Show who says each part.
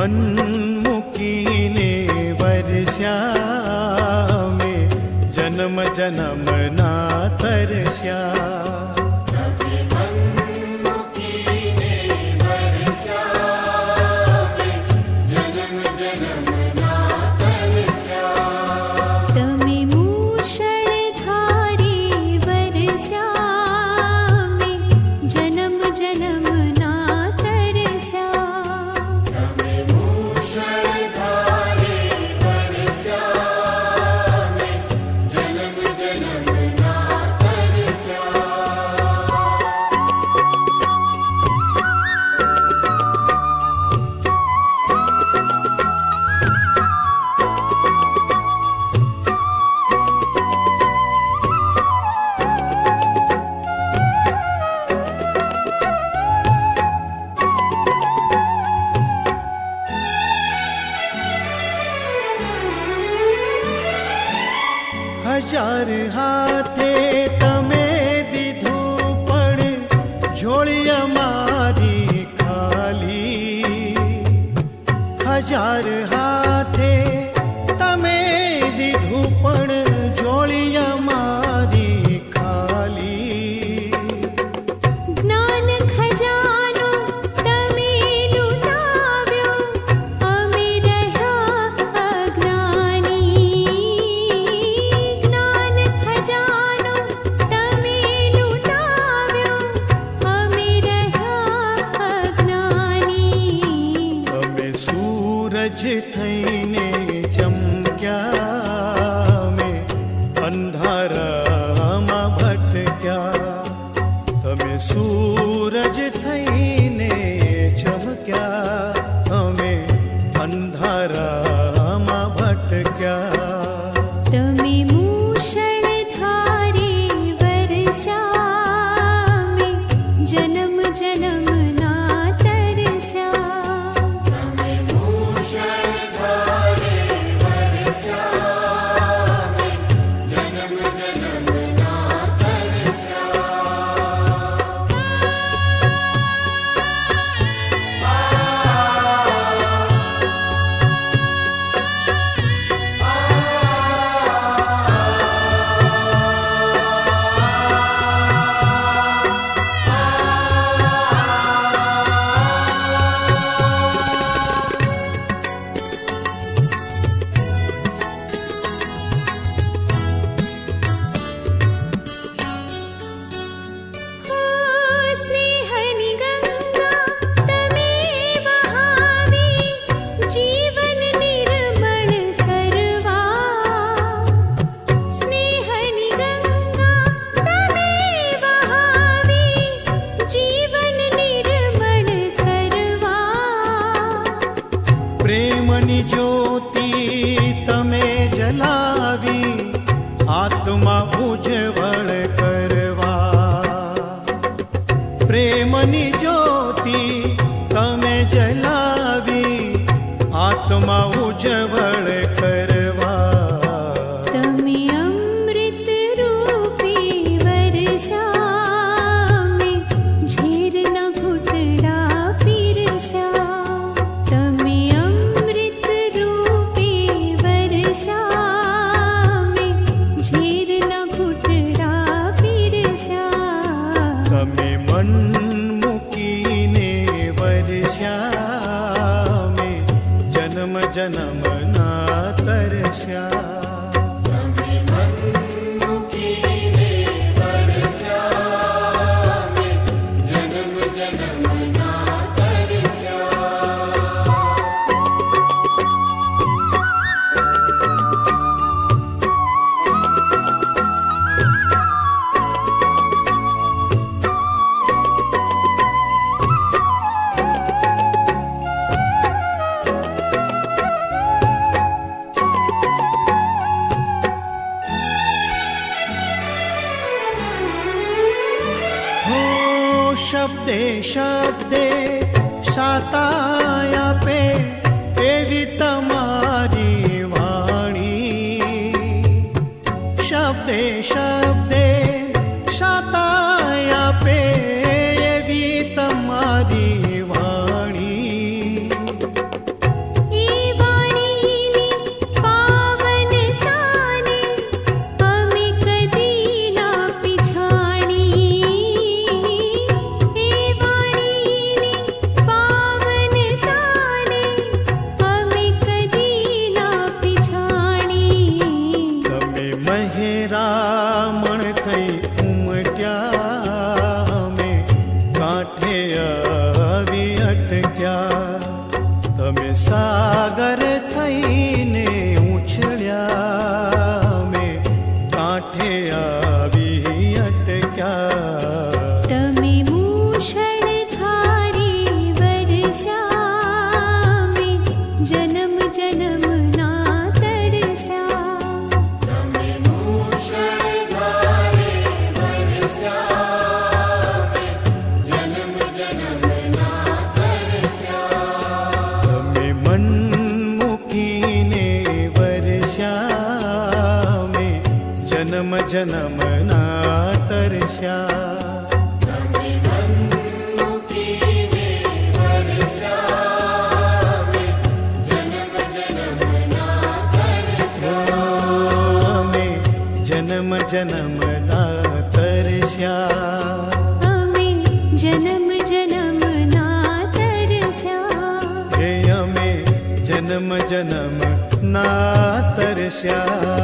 Speaker 1: મન મૂકીને વર્ષ્યા મેં જન્મ જન્મના તરસ્યા. હજાર હાથે તમે દીધું પણ ઝોળી અમારી ખાલી. હજાર હાથે તમે દીધું પણ ઝોળી અમારી ખાલી.
Speaker 2: જ્ઞાન ખજાનો તમે લૂંટાવ્યો, અમે રહ્યા અજ્ઞાની.
Speaker 1: થઈને ચમક્યા મેં અંધારામાં ભટક્યા. તમે સૂરજ થઈને ચમક્યા, અમે અંધારામાં ભટક્યા.
Speaker 2: તમે મૂષળધારે વરસ્યા મેં જન્મ જન્મના તરસ્યા.
Speaker 1: પ્રેમની જ્યોતિ તમે જલાવી, આત્મા ઉજ્જવળ કરવા. પ્રેમની જ્યોતિ તમે જલાવી, આત્મા ઉજ્જવળ કરવા.
Speaker 2: તમે અમૃત રૂપી વરસ્યા મેં ઝેરના ઘૂંટડા પીરસ્યા. તમે અમૃત રૂપી વરસ્યા મેં ઝેરના ઘૂંટડા પીરસ્યા.
Speaker 1: તમે મન મૂકીને વર્ષ્યા મેં જન્મ જન્મના તરસ્યા. શબ્દે શબ્દે સાતાયા પે એવી તમારી વાણી. શબ્દે શબ્દે સાતાયા પે એવી તમારી વાણી.
Speaker 2: जन्म ना तरस्या।
Speaker 3: तमे मूषण धारे बरस्या में जन्म जन्म ना तरस्या।
Speaker 1: तमे मन्मुखीने वर्ष्या में जन्म जन्म ना तरस्या।
Speaker 3: तमे मन्मुखीने वर्ष्या में जन्म जन्म ना तरस्या।
Speaker 1: में जन्म जन्म ना तरस्या।
Speaker 2: अमे जन्म जन्म ना तरस्या।
Speaker 1: हे अमे जन्म जन्म ना तरस्या।